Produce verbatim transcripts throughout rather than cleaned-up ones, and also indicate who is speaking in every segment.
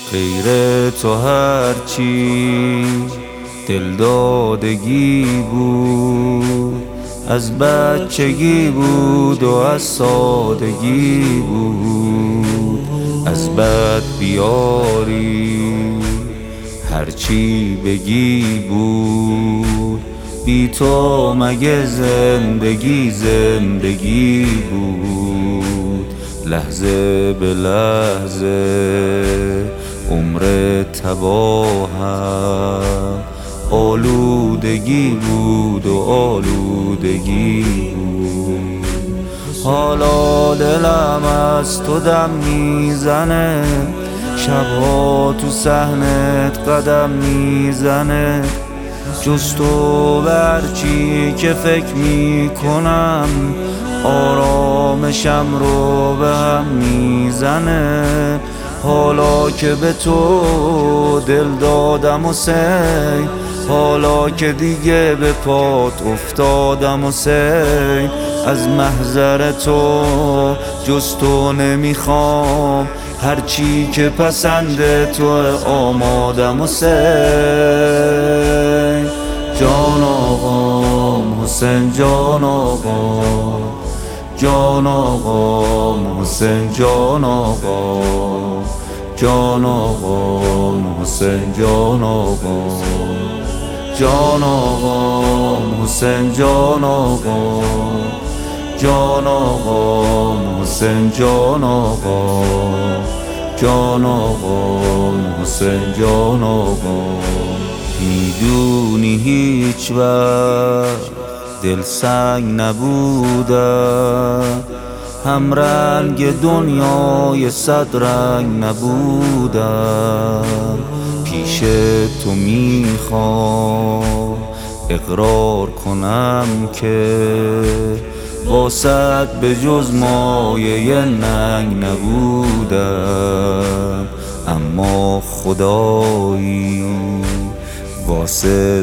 Speaker 1: غیر تو هرچی دل دادگی بود، از بچگی بود و از سادگی بود. از بد بیاری هرچی بگی بود، بی تو مگه زندگی زندگی بود. لحظه به لحظه عمر تباهم آلودگی بود و آلودگی بود. حالا دلم از تو دم میزنه، شبها تو صحنت قدم میزنه. جز تو به هرچی که فکر میکنم آرامشم رو به هم میزنه. حالا که به تو دل دادم حسین، حالا که دیگه به پات افتادم حسین، از محضر تو جز تو نمیخوام، هرچی که پسند تو آمادم حسین. جان آقام حسین، جان آقام، جان آقام حسین، جان آقام، جان آقام حسین، جان آقام، جان آقام حسین، جان آقام، جان آقام حسین، جان آقام، جان آقام حسین، جان آقام. میدونی هیچ وقت دل سنگ نبودم، هم رنگ دنیای صد رنگ نبودم. پیش تو میخوام اقرار کنم که واسط به جز مایه ننگ نبودم. اما خدایی واسه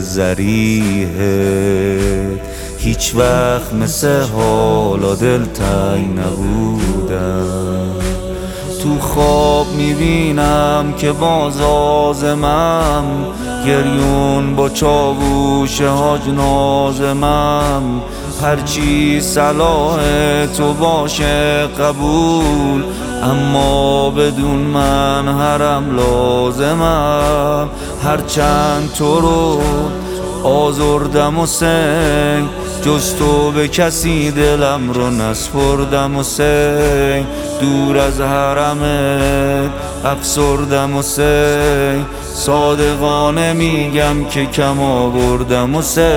Speaker 1: ذریحه هیچ وقت مثل حالا دلتنگ نبودم. تو خواب میبینم که باز آزمم، گریون با چاووش حاج نازمم. هرچی صلاح تو باشه قبول، اما بدون من حرم لازمم. هرچند تو رو آزردم حسین، جز تو به کسی دلم رو نسپردم حسین. دور از حرمت افسردم حسین، صادقانه میگم که کم آوردم حسین.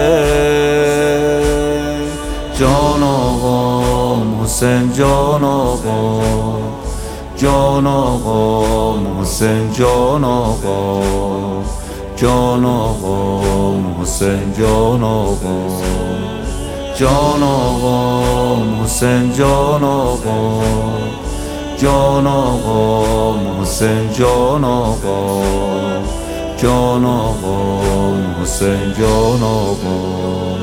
Speaker 1: جان آقام حسین، جان آقام، جان آقام حسین، جان آقام، جان آقام حسین، جان آقام، جان آقام حسین، جان آقام، جان آقام حسین، جان آقام، جان آقام حسین، جان آقام.